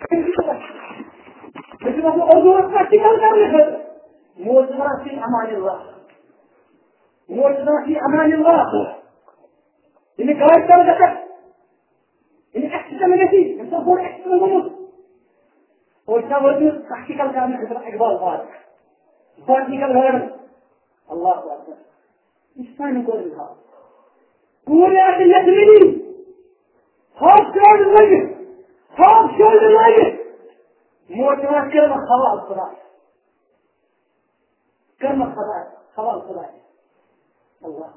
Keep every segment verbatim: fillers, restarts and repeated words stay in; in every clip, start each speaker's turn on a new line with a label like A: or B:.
A: लेकिन अपने और प्रैक्टिकल करने फिर मोजना की अमानिल्लाह मोजना की अमानिल्लाह ini garis kalau dekat ini kita mengerti kita boleh kita ngomong और क्या बोलते हैं प्रैक्टिकल करने के तरह इकबाल बात प्रैक्टिकल करना अल्लाह को अकबर इसका नहीं कोई लिखा पूरे आते यकीनी हाफ शोल्डर लगे हाफ शोल्डर लगे मोटिवेट करना खवाल खुदा करना खुदा खवाल खुदा अल्लाह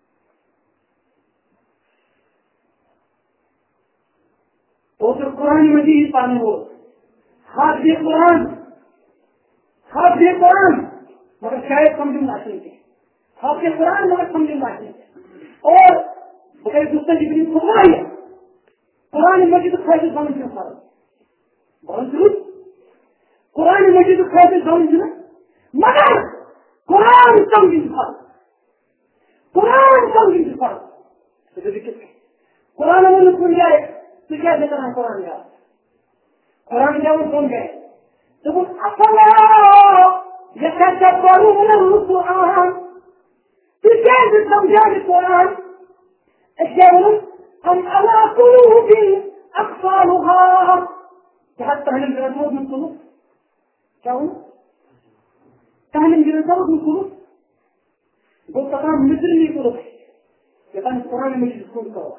A: तो जो कुरान मजीद पाने हो हाफिज़ कुरान हाफिज़ कुरान मगर शायद समझूंगा चाहिए हाफिज़ कुरान मगर समझूंगा चाहिए और बगैर दूसरे जितनी फरमाई है कुरान मजीद खाते समझना सारा बहुत जरूर कुरान मजीद खाते समझना मगर कुरान समझना कुरान समझना तो देखिए कुरान में सुन जाए तो क्या देता है कुरान का कुरान जब सुन गए तो वो अफला यतदब्बरून अल-कुरान तो कैसे समझाए कुरान अशर हम अला कुलूबिन अक़फालुहा क्या तहलील करते हो तुम क्या हो तहलील करते हो तुम वो तमाम मिस्र नहीं करो ये तो कुरान में सुन करो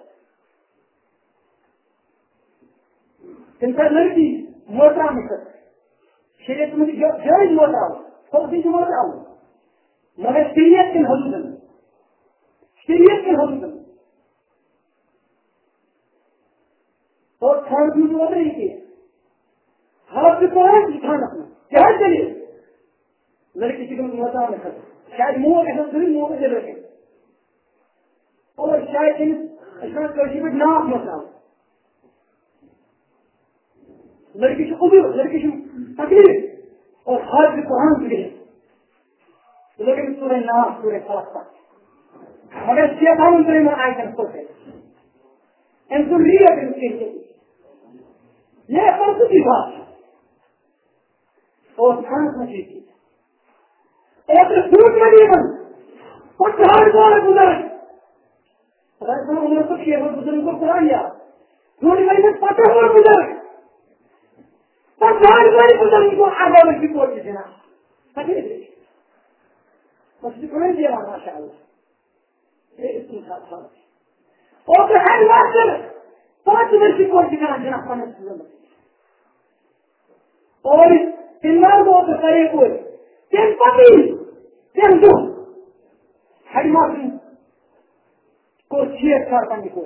A: इनका लड़की मोटा निकल शरीर में जो जो मोटा हो सब चीज मोटा हो मगर सीरियस के हलूदन सीरियस के हलूदन और खान की जो रही थी हाथ से कौन दिखाना अपना क्या चलिए लड़की की मोटा निकल शायद मुंह के साथ मुंह में रखे और शायद इसका कभी भी नाक मोटा हो लड़की से उम्र लड़की से तकलीफ और हाथ से कुरान की लेकिन पूरे नाम पूरे फलक मगर शैतान तेरे में आए कर सोते इनको लिया इनके ये परसों की बात और खाना मची थी एक झूठ में जीवन पचास बार गुजर अगर उन्होंने कुछ किया बुजुर्ग को कुरान लिया झूठ में पचास बार गुजर पचास बार बुजुर्ग को आगे बढ़ की कोशिश देना तकलीफ बस कुरान दिया माशाअल्लाह ये इतनी साथ और तो हर बार पांच वर्ष की कोशिश करना देना पड़ना और इन्मार को तो करे कोई तेन पति तेन दो हरी माफी को छेड़ छाड़ करने को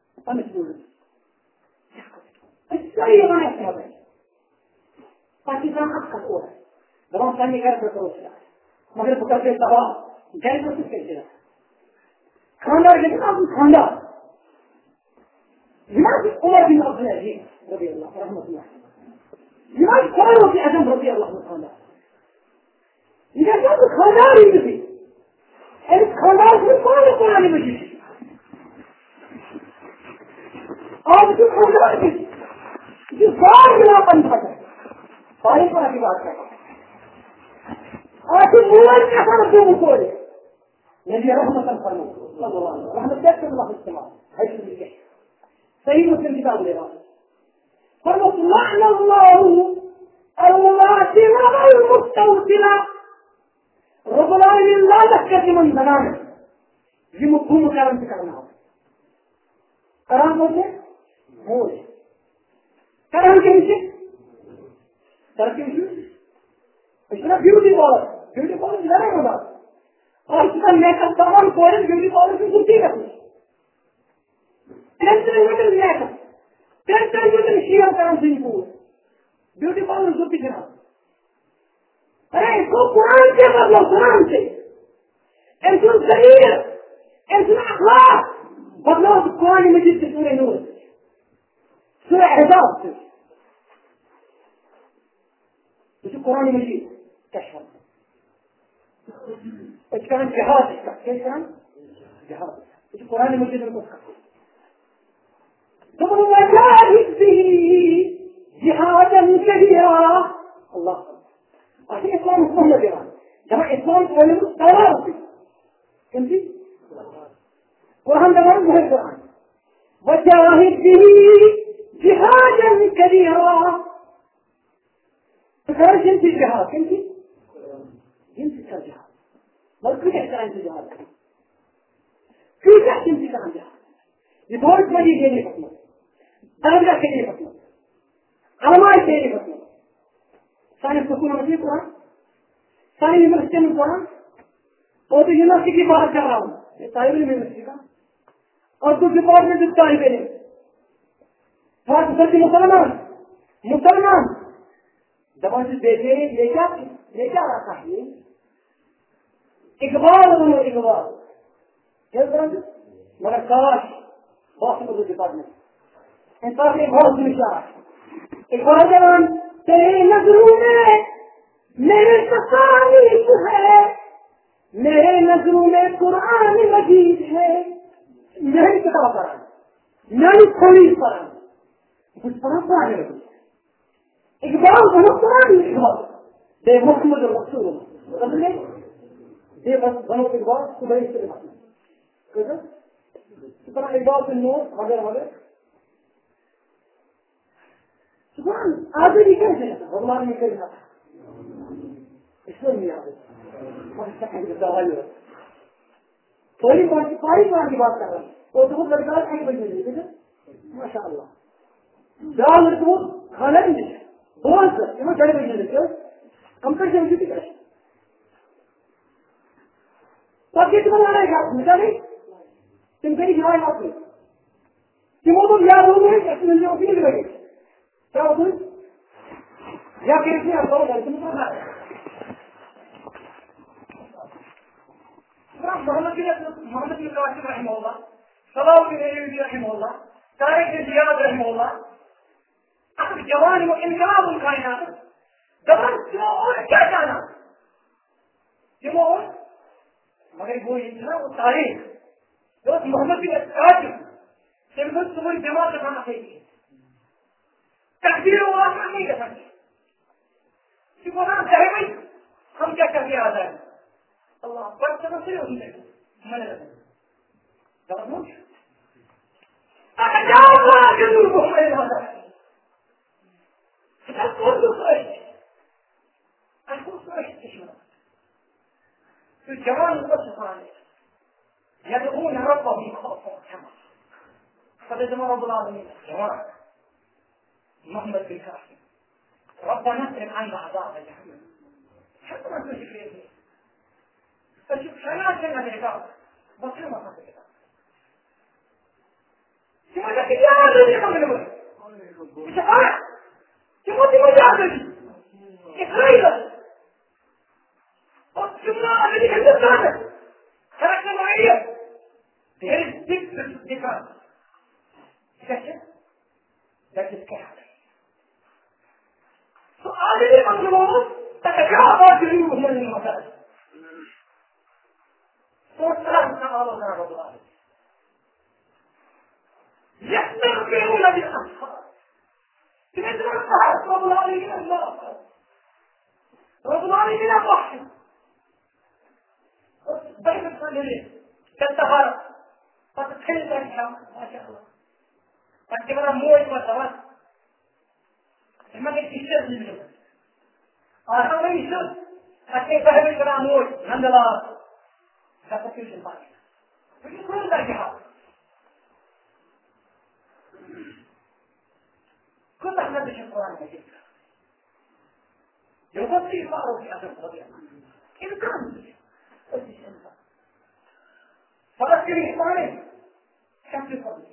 A: सही बनाए क्या भाई पाकिस्तान आपका को है दवा पानी कर करो मगर बुकर के दवा गैर को किस कैसे खाना लेकिन आप खाना जिमाज उमर बिन अब्दुल अजीज रज़ी अल्लाह रहमतुल्लाह जिमाज फारूक आजम रज़ी अल्लाह ताला इनका क्या तो खानदान ही थी इस खानदान से कौन कुरान मजीद और जो खानदान की जो बार मिलापन था सारी तरह की बात है आखिर मूल के साथ क्यों बोले नबी रहमत फरमाओ रहमत क्या अल्लाह इस्तेमाल है इसलिए सही मुस्लिम किताब ले रहा फरमाओ लअनल्लाहु अल-वासिला वल-मुस्तौसिला रब्बुल आलमीन लानत के मन बनाने ये मफहूम करम से करना हो करम बोलते बोल करम के नीचे करके इतना ब्यूटी पार्लर ब्यूटी पार्लर जाना होगा और इसका मेकअप तमाम कोरियन ब्यूटी पार्लर की सुनती है टेंशन में मेकअप टेंशन में शेयर करम से पूरा ब्यूटी पार्लर सुनती है अरे इसको कुरान से बदलो कुरान से इनको शरीर इनको अखलाक बदलो कुरान मजीद से पूरे नूर सूरह अहज़ाब से तो कुरान मजीद कशफ इसका नाम जिहाद इसका क्या नाम जिहाद इस कुरान मजीद में कुछ तो मुजाहिद भी जिहाद كثيرا. الله أخي إسلام اسمه جماعة جماعة إسلام قولوا ثلاثة كنتي وهم دمار مهم القرآن وجاهد به جهادا كبيرا. فكرة جنس الجهاد كنتي جنس الجهاد مركز احترام الجهاد كيف يحسن في كلام جهاد يدور مجيء جيني فكمة درجة جيني فكمة علماء جيني فكمة ثاني تكون مجيء القرآن ثاني يمرسين القرآن और तो यूनिवर्सिटी की बात कर रहा हूँ तालिब यूनिवर्सिटी का और कुछ डिपार्टमेंट में तालिब है थोड़ा दूसरे मुसलमान मुसलमान जब से देखे ये क्या ये क्या रखा है इकबाल बनो इकबाल क्या करेंगे मगर काश बहुत से डिपार्टमेंट इंसान से बहुत विचार इकबाल जवान तेरे नजरों में मेरे तकालीफ है मेरे नजरों में कुरान मजीद है मेरी किताब पढ़ा मेरी थोड़ी पढ़ा कुछ पढ़ा पढ़ा इकबाल बनो कुरान इकबाल दे मोहम्मद रसूल समझे दे बस बनो इकबाल सुबह से कैसे इतना इकबाल से नो मगर मगर सुभान आज भी कैसे भगवान ने कहा इसलिए नहीं आते थोड़ी बात सारी बात की बात कर रहा हूँ तो लड़का एक बजे ठीक है माशा अल्लाह जहाँ लड़को खाना नहीं देते बहुत सर मैं चढ़े बजे देते हम कर से उसी करें तो अब कितना लाना है आप मिटा नहीं तुम कहीं खिलाए आप नहीं कि वो तो याद हो गए कैसे मिल जाओ तीन बजे क्या हो तुम या कैसे आप लोग घर तुम करना है मोहम्मद मोहम्मद बिन कासिम रहमहुल्लाह सलाह बिन अय्यूबी रहमहुल्लाह तारिक बिन जियाद रहमहुल्लाह अब जवान वो इनकलाब कायनात जवान क्यों और क्या जाना क्यों और मगर वो इतना वो तारीख जो मोहम्मद बिन कासिम सिर्फ तुम्हारी जमात करना चाहिए तकदीर वो आसान नहीं कर सकते क्योंकि ना चाहे भाई हम क्या करके आ जाए Allah buat sama sih orang itu mana? Jangan muncul. Akan jauh lagi dulu mana? Aku suka. Aku suka itu. Tu jangan lupa sekali. Ya tu pun harap kau ikut sama. Pada zaman Rabbul Alamin, jawab. Muhammad bin Kasim. Rabbana sering anda azab jahannam. Siapa yang berfikir? فشوف شنو كنا نقول بس ما فهمت شو ما تكفي يا رجل كم نقول ايش قال شو تبغى تعمل اخرج وشوفنا اللي كنت تعمل تركنا معي غير الدك الدكان كيف ده كيف سؤال اللي مطلوب تتجاوز جنوب من المسائل يستغفرون بالأسحار تنزل السحر رب العالمين الله رب العالمين الضحي بين الصالحين كالسهر فتتخيل ذلك ما شاء الله فتكبر موت وثوات لما قلت الشر للجبل آخر من الشر أكيد فهم الكلام موت الحمد لله هذا كل شيء باقي. لكن كل ذا جهاد. كل احنا بشر القرآن مجيد. يغطي فأروا في أدب رضي الله عنه. إذا كان بشر. أجيش أنت. فلسكري إسماعيل. كم في فضلك.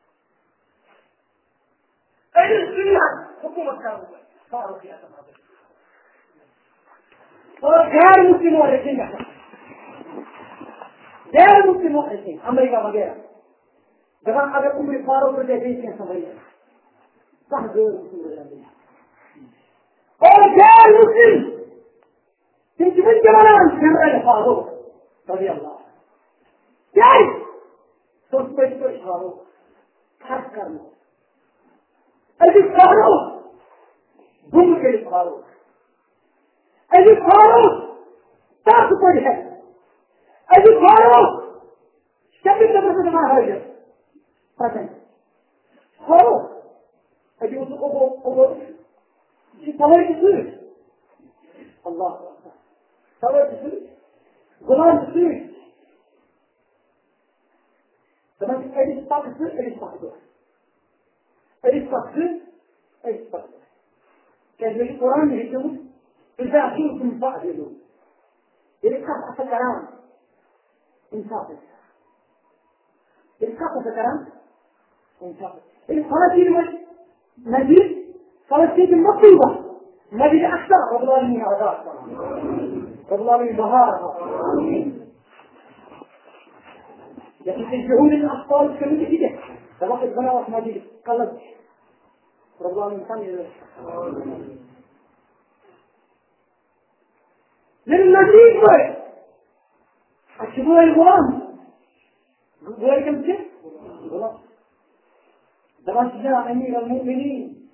A: أي السريعة حكومة كانوا فأروا في أدب رضي الله عنه. وغير مسلمون لكن غير مسلمون ऐसे अमेरिका वगैरह जहाँ अगर उम्र फारों पर जैसे हैं समझिए सब गैर मुस्लिम हो जाते हैं और गैर मुस्लिम जिनके जवान शहर फारों रज़ी अल्लाह क्या तो उसको इसको फारों खर्च करना ऐसे फारों هم كلمة فاروق أجي فاروق تاخذ وجهك أجي فاروق شبك لبسة ما هاجر فتن فاروق أجي وصل أبو أبو طويل يصير الله طويل يصير غلام يصير تمام أجي تاخذ أجي تاخذ أجي تاخذ أجي تاخذ كان القرآن يقول إذا أخيكم فأعدلوا يلقى أفكران إنصافا يلقى أفكران إنصافا الفلسطين مزيد فلسطين المطلوبة مزيد أكثر رب العالمين عذاب رب العالمين بهارها يتشجعون الأطفال كمية جديدة فلقد بناوة مزيد قلب رب العالمين ثاني للمزيد بي أشبه الغلام غلام كم شيء؟ غلام دمشق أمير المؤمنين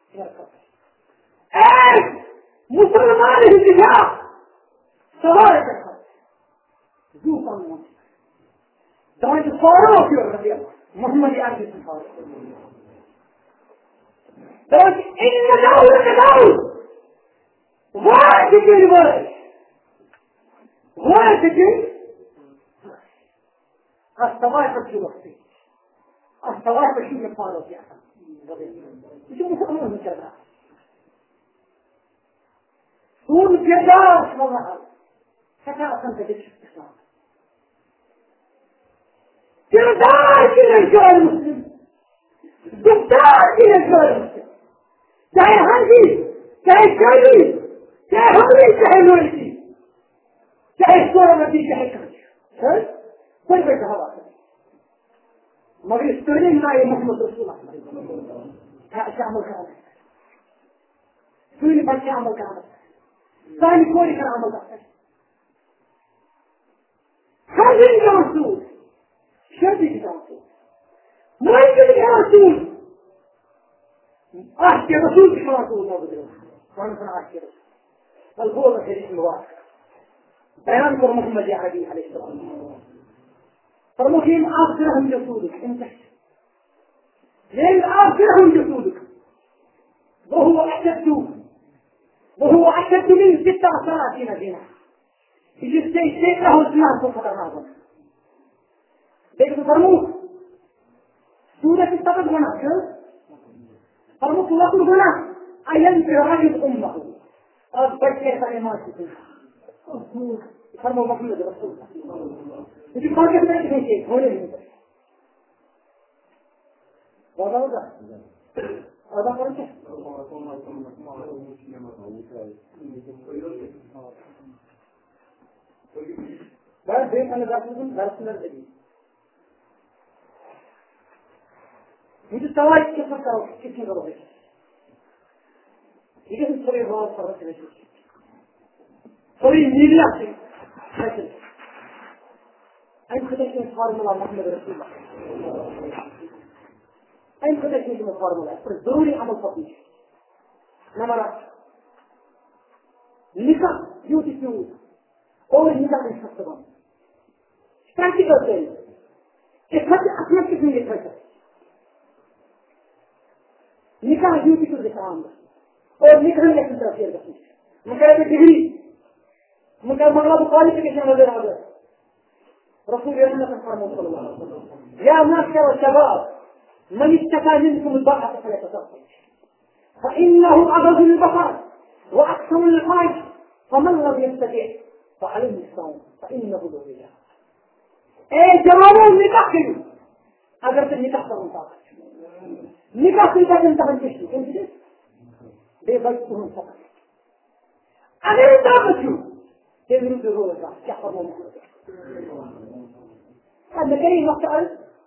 A: إيه مسلمان الدفاع صهاية الخط ذوق الله دمشق فاروق يا محمد يعرف الفاروق دمشق إن دولة دولة واحد الوالد واحد الصواعق في وقتي الصواعق شو الفاروق يا أخي شو مسلمان كذا طول كذا والله كذا أنت تشوف الإسلام كردار كذا الجار المسلم دكتور كذا الجار المسلم चाहे हांजी चाहे शादी चाहे हमरी चाहे लोरी चाहे सोरमती चाहे कांच है कोई भी कहा मगर स्टोरी ना ये मोहम्मद रसूल अल्लाह क्या अमल करना है सुनी बच्चे अमल करना है सानी कोई कर अमल करना है हांजी का रसूल शादी का रसूल मुआइद का रसूल أحكي رسول كما رسول الله بدره وأنا سنة أحكي رسول القول الحديث الواقع بيان كر محمد يا عبي عليه السلام فالمهم آخرهم جسودك انت لأن آخرهم جسودك وهو أشد وهو أشد من ستة وثلاثين زنا يجي السيد له الزمان فوق هذا لكن فرموه سورة التقد ونحكي فرموك الله هنا أينفي رجل أمه أصبحت كلمات فرموا محمد رسول الله يجب خارج من أي شيء هو اللي هذا هذا هذا فرنسا بس بين أنا داخلين درسنا الجديد मुझे सवाल कितना करो कितनी करोगे ठीक है थोड़ी बहुत फर्क है थोड़ी मीडिया से أين خدشنا الفارمولا محمد رسول الله أين خدشنا الفارمولا ضروري عمل تطبيق نمرة نكاح يوتي فيوز أول نكاح يستخدم شكاكي قلتين كيف هذا أصلا كيف يتفجر निकाह ड्यूटी को दिखाऊंगा और निकाह के तरफ शेयर करूंगा मुझे डिग्री मुझे मतलब क्वालिफिकेशन नजर आ गया रसूल अल्लाह फरमाते या माशर الشباب من استطاع منكم الباءة فليتصدق فإنه أغض البصر وأكثر الخير فمن لم يستطع فعليه الصوم فإنه له وجاء إيه جوابه निकाह करो अगर तो निकाह करूँ निकाह की बात इंतहा किसकी किसकी बेबस तुम सब अगर इंतहा बच्चों ये विरुद्ध होगा क्या करना है अब कई मसला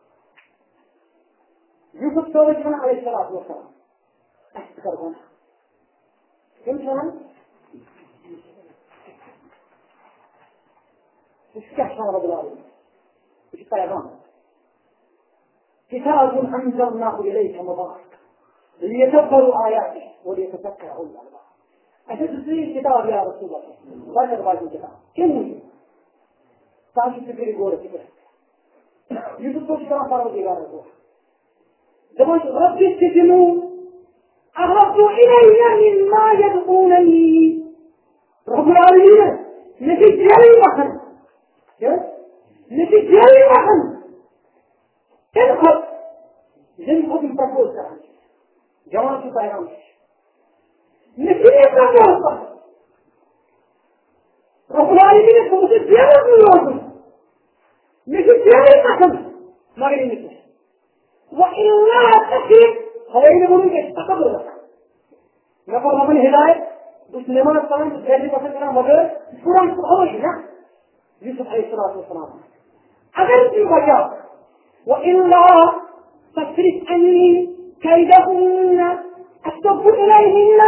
A: यूसुफ सोच में आए सलात वो सलाम ऐसे कर देना किन सलाम इसका शान बदला इसका पैगाम كتاب أنزلناه إليك مبارك ليتدبروا آياته وليتفكروا أولو الألباب. أشد تصير كتاب يا رسول الله لا تقبل الكتاب كم هي تاكي تفكري غورة فكرة يوسف تو كتاب فارو ديغار الروح دماغ رب السجن أحب إلي مما يدعونني رب العالمين نتي جاري مخن نتي جاري مخن تنخط جنخط التقوز كران جوان کی پیغام نتیجے کا ہوتا رب العالمین کو مجھے زیادہ ضرورت ہے مجھے زیادہ قسم مگر نہیں ہے وإلا تكفي خير من يستقبل نفر من هداية مسلمان السلام جاهل بسن كنا مگر قرآن سبحانه نا يوسف عليه الصلاة والسلام اگر کی وجہ وإلا تصرف عني كيدهن أكتب إليهن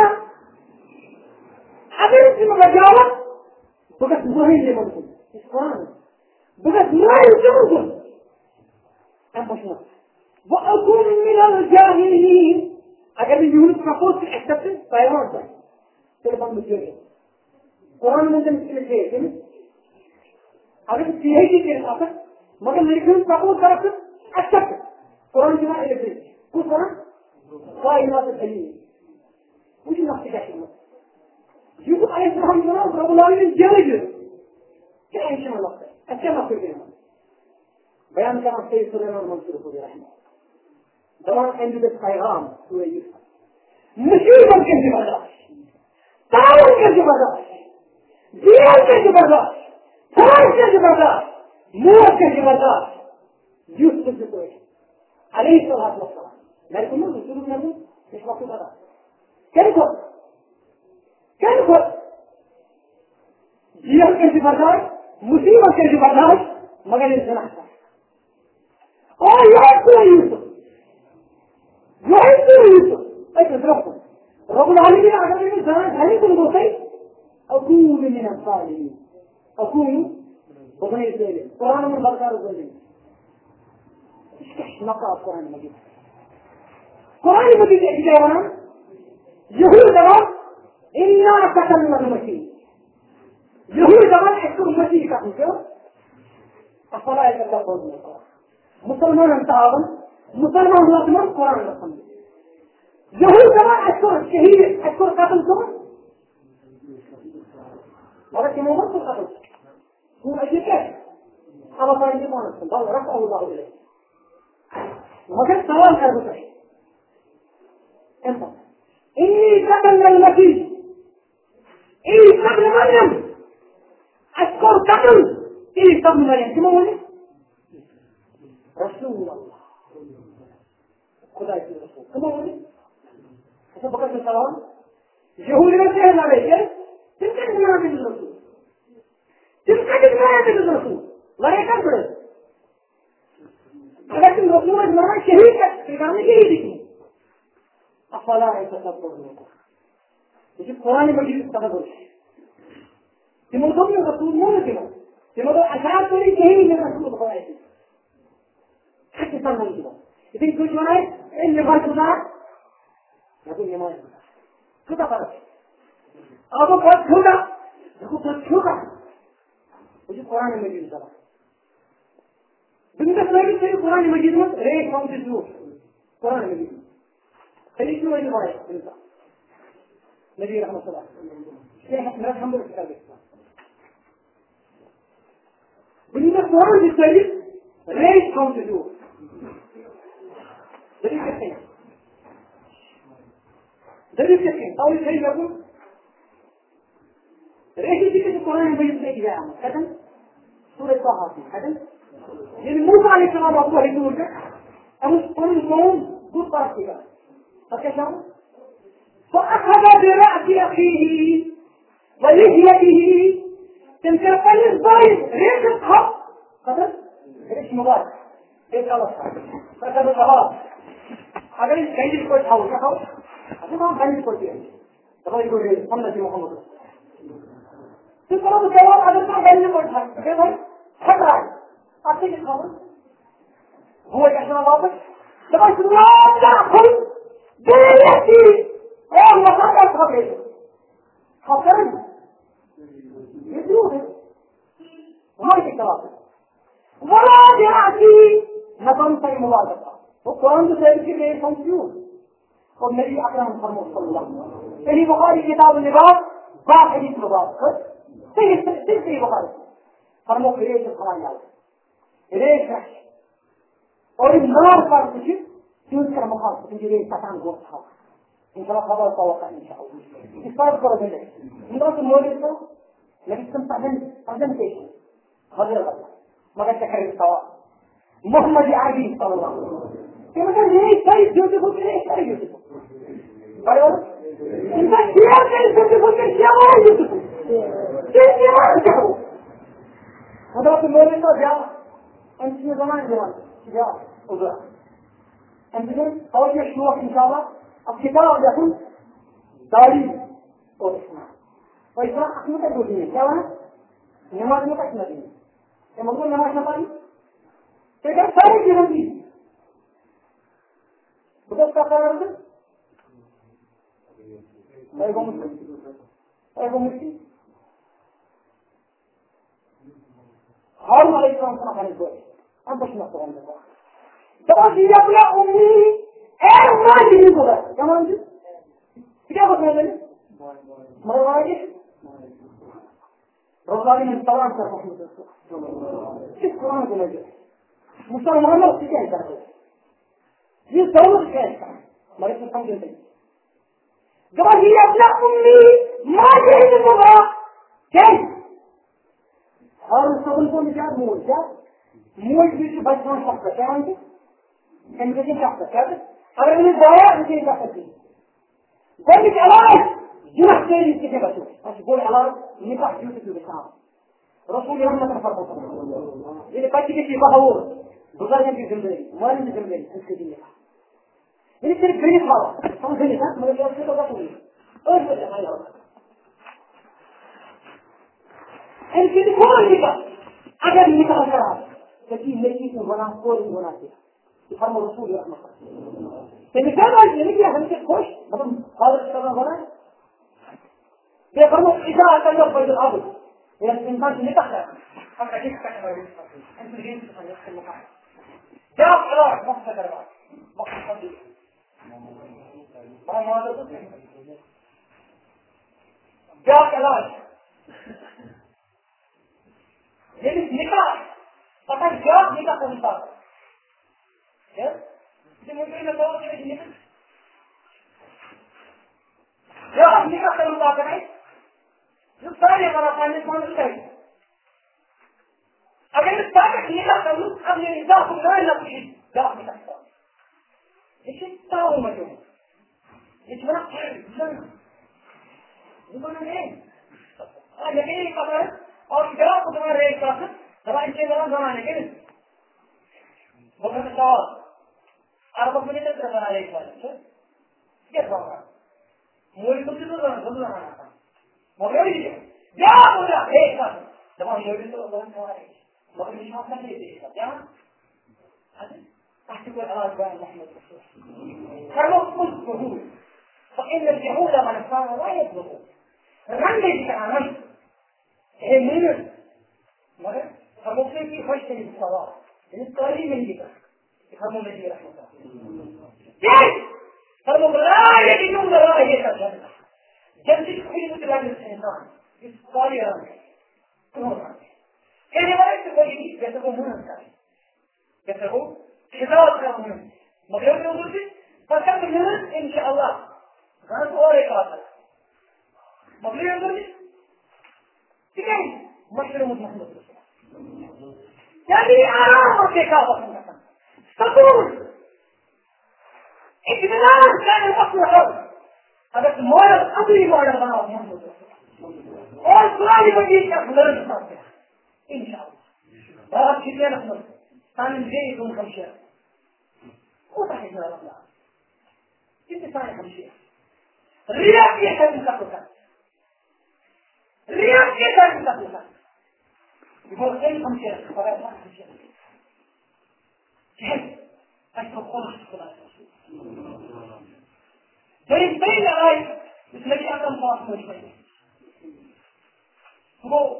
A: أبرز مجاوة بقت مهين لمنكم إسلام بقت مهين لمنكم أنفسنا وأكون من الجاهلين أجل يقولون تقول في الحساب فيوان ذلك تلفون مجرد قرآن من ذلك الشيء كم أجل في هذه الأساس مگر يقولون تقول كرفت الحساب قرآن جماعة إلى كفرا قائمات الحليم وش نفسك أحمد يقول عليه السلام جناب رب العالمين جارجل كأي شيء من نفسه أكما في الجنة بيان كما سيد سليمان المنصور فضي رحمه دمان عندي بالخيرام سورة يوسف مصيبا كذب الله تعاون كذب الله زيان كذب الله فرار كذب الله موت كذب الله يوسف كذب عليه الصلاة والسلام لكن ما يقولون له مش مقصود هذا كيف كيف زيان كذب الله مصيبا كذب الله مگر انسان أحسن آه يا يوسف يا يوسف أي تدركم رب العالمين أعلم الإنسان هل يكون بطيء أكون من الصالحين أكون بطيء سيدي قرآن من بركار الظالمين إيش نقرأ القرآن المجيد القرآن المجيد إجابة يهود إنا كتمنا المسيح يهود أكثر المسيح كأنك أفلا يتدبرون القرآن مسلمان تعاون مسلمان لازم القرآن لازم يهود ما أذكر الشهيد أذكر قتل كمان ولكن ما أذكر قتل هو أجل كيف أنا ما عندي ما نسمع الله رفعه الله إليه وما كان سؤال هذا صحيح أنت إني قتل المسيح إني قتل مريم أذكر قتل إني قتل مريم كما هو رسول الله خدا کی رسول كما هو ऐसा बकत में सवाल यहूदी में क्या ना रहे तिनका दिमाग में रसूल तिनका दिमाग में रसूल लड़ाई कर पड़े अगर तुम रसूल में मरना शहीद का ठिकाने के ही दिखी अफला है सब बोलने को ये कुरान में भी सब बोल तिमोथी में रसूल नहीं है तिमोथी अशात को नहीं कहीं नहीं रसूल बताया है किस तरह नहीं किया इतनी कुछ बनाए इन निभाए खुदा لكن يمان كذا فرق أبو بكر كذا أبو بكر كذا وجه القرآن المجيد سبعة بالنسبة لي في القرآن المجيد مس ريح ما تجوز القرآن المجيد خليك شو يجي معي بالنسبة نبي رحمة الله شيخ مرات حمد الكتاب بالنسبة للقرآن المجيد ريح ما تجوز دليل كثير دليل كثير أول شيء يقول رأيت ذكر القرآن المجيد في إجابة هذا سورة طه هذا يعني موسى عليه السلام أبوه يقول لك أبو سبحانه القوم قد طرفك فكيف فأخذ برأس أخيه ولحيته تلك القلب ضايق ريش الحق هذا ريش مبارك ريش الله فكذا الغلط अगर इस कहीं भी कोई था उसका खाओ अभी वहाँ कहीं कोई है तो भाई कोई हम नहीं मोहम्मद तो करो तो जवाब अगर तो कहीं कोई था क्या भाई हट रहा है आपसे क्या खाओ वो कैसे ना वापस तो भाई सुना क्या खुल بيأتي ايه مقاطع خبيث خطرا يدروه وما يتكلم ولا يأتي نظام في مواجهة وقرآن تسير في غير فنسيون والنبي أكرم صلى الله عليه وسلم في بخاري كتاب اللباس باب حديث لباس في في في بخاري فرموا في ليش الخلايا ليش رح और नार पर कुछ चूज कर मुखाल क्योंकि ये पठान गोश्त था इंशाल्लाह खबर पाओगे इंशाल्लाह इस बात करो बेटे इंद्र से मोदी तो लेकिन तुम पहले प्रेजेंटेशन हजर करना मगर चक्कर बताओ मोहम्मद आदि सल्लल्लाहु अलैहि वसल्लम कि मतलब ये सही ब्यूटीफुल है सही ब्यूटीफुल बराबर इनका क्या है ब्यूटीफुल क्या है ब्यूटीफुल क्या है क्या मतलब तो मोदी तो जा अंतिम जमाने जमाने يا أولا عندنا أول مشروع إن شاء الله الكتاب يكون داري وإسماء وإسماء أحمد الدين كمان نماذج متأكدين لما نقول نماذج نماذج تقدر ساري جنبي بدأت تقرأ هذا لا يقوم مسلم لا يقوم مسلم هارون عليه السلام كان عن الزواج أنت شو نقول عندك؟ تقول يا ابن أمي إيه ما تجي تقول كم أنت؟ كيف بقول لك؟ ما رايك؟ رجالي من طبعا كرهه كيف كرهه تقول مسلم ما له كيف كرهه يسوي كيف ما يفهم كيف تقول يا ابن أمي ما تجي تقول كيف؟ هذا الشغل كله جاب مول جاب مول بيجي بجنون شخص كم أنت؟ كم بيجي شخص كذا؟ أنا من الضياع بيجي شخص كذا. قولك علاج جنح سيري كذا بشوف. بس قول علاج نبح جوتك بسام. رسول الله ما تفرق الله. إذا كاتي في بحور بزاف في جنبي ما لي جنبي أنت إذا كنت بريء خلاص. هم بريء ها ما يجوز كذا بقولي. أوه بس هاي الله. أنت تقول كذا. أجل نكاح كذا. لكن ليش ولا قول ولا شيء يفهم الرسول يا أحمد فمثال اللي هم تخش مثلا هذا الكلام هنا بيفهموا إذا أتى يقبل الأرض إذا الإنسان نكاح هم كذي كذا أنت جيت تخلص المكان جاء خلاص ما تقدر بعد ما تقدر ما ما هذا جاء خلاص يعني نكاح पता क्या निकाह करता है ये मुझे ना तो ये निकाह क्या निकाह करता है जो सारे हमारा पानी कौन सा है अगर इस बात का निकाह करूं अब ये निकाह को ना ना कुछ जा नहीं सकता इसे ताऊ मत ये बड़ा है ये बड़ा है और लेकिन ये खबर और क्या को तुम्हारे एक साथ طبعا شيء ده زمان كده وقت الدوام أربع من يتدرس على إخوانه كيف بقى مولي كل ده زمان زمان أنا مولي يا ولا إيه كذا طبعا مولي ده زمان كمان ما كنت مش عارف ليه ده يا هذا أحسب على أبوان محمد رسول كانوا كل جهود فإن الجهود من كان لا يبلغ رمي كمان هي من مره فممكن في خش بالصواب الطريق من دي يفهموا الذي رحمه الله ليش فرموا لا يجدون لا يجدون جنسي كل مثل هذا الإنسان الطريق رمي كان يبقى يتبعي يتبعون هنا يتبعون خلال رمي مغير يوضوك فكم هنا إن شاء الله غانت أوري قاتل مغير يوضوك تكاين مشهر محمد يعني آرام كافة تقول إجمالا كان الأصل حر هذا المولد أبي مولد بناه محمد والقرآن بجيش أخبر الصافية إن شاء الله بارك شكرا أخبر كان جيد من خمشة وصحيح يا رب العالمين كنت ثاني خمشة رياض يحتاج تقلقا رياض يحتاج تقلقا يقول أي خمسة فلا ما خمسة كيف أشوف خلاص خلاص فإن بين آية الذي أقام الله مجمعين هو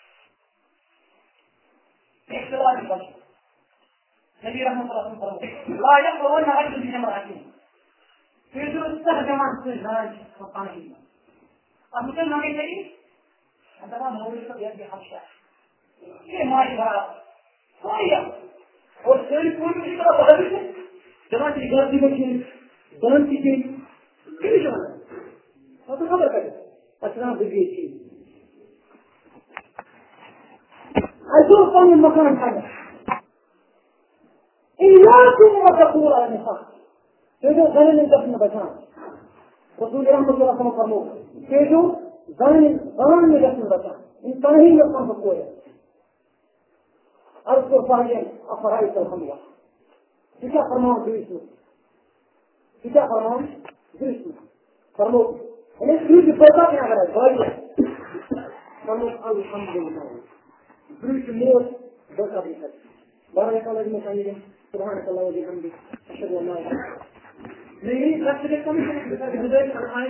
A: اختلاف البشر. النبي رحمه الله وسلم لا يقرؤون رجل بامرأتين يجوز استخدم عن الزواج والقانون. أمثل ما يجري هذا ما هو يبي خمسة كيف ما يبغى صحيح والسؤال يقول لي ترى بغير جماعة الإجابة دي ممكن ظلم تيجي كل جماعة هذا خبر كذا أثناء بالبيت أشوف كم المكان هذا إياكم وتقول على النفاق كيف غني الدفن بشان رسول الله صلى الله عليه وسلم فرموه كيف غني غني الدفن بشان إنسان هي يقوم بقوله أذكر فاجئ أفرائي الخمية كيف فرمان بريسو كيف فرمان بريسو فرموه أنا سيد بطاقة يا غريب فاجئ فرموه الحمد لله بريسو موت بطاقة بيحد بارك الله فيك سيدنا سبحانك الله وبحمدك أشهد أن لا إله إلا أنت.